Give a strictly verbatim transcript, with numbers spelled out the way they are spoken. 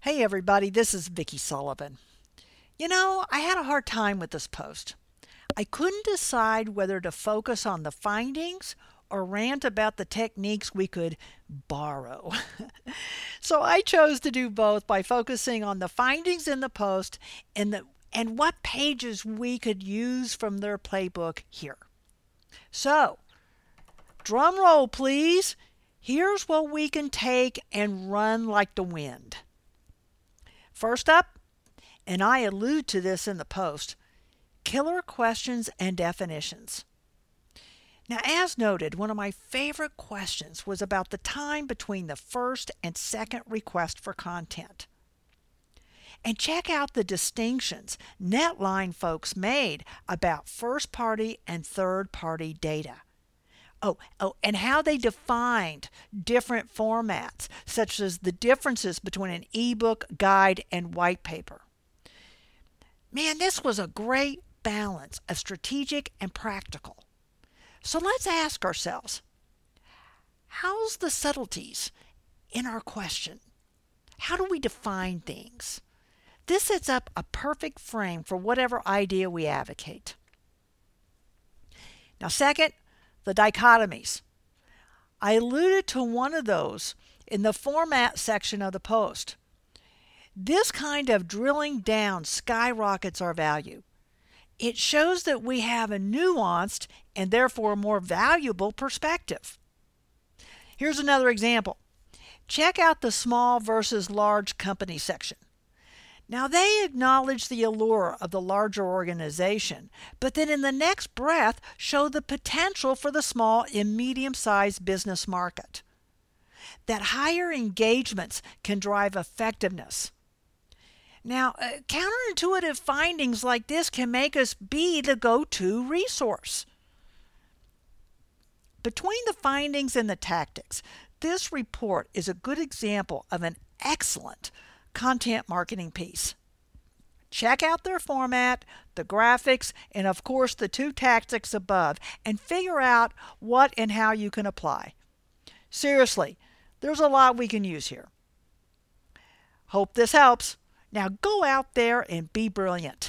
Hey everybody, this is Vicki Sullivan. You know, I had a hard time with this post. I couldn't decide whether to focus on the findings or rant about the techniques we could borrow. So I chose to do both by focusing on the findings in the post and the and what pages we could use from their playbook here. So, drum roll please. Here's what we can take and run like the wind. First up, and I allude to this in the post, killer questions and definitions. Now, as noted, one of my favorite questions was about the time between the first and second request for content. And check out the distinctions Netline folks made about first-party and third-party data. Oh, oh, and how they defined different formats, such as the differences between an ebook, guide, and white paper. Man, this was a great balance of strategic and practical. So let's ask ourselves, how's the subtleties in our question? How do we define things? This sets up a perfect frame for whatever idea we advocate. Now, second, the dichotomies. I alluded to one of those in the format section of the post. This kind of drilling down skyrockets our value. It shows that we have a nuanced and therefore more valuable perspective. Here's another example. Check out the small versus large company section. Now, they acknowledge the allure of the larger organization, but then in the next breath show the potential for the small and medium-sized business market. That higher engagements can drive effectiveness. Now, uh, counterintuitive findings like this can make us be the go-to resource. Between the findings and the tactics, this report is a good example of an excellent content marketing piece. Check out their format, the graphics, and of course the two tactics above, and figure out what and how you can apply. Seriously, there's a lot we can use here. Hope this helps. Now go out there and be brilliant.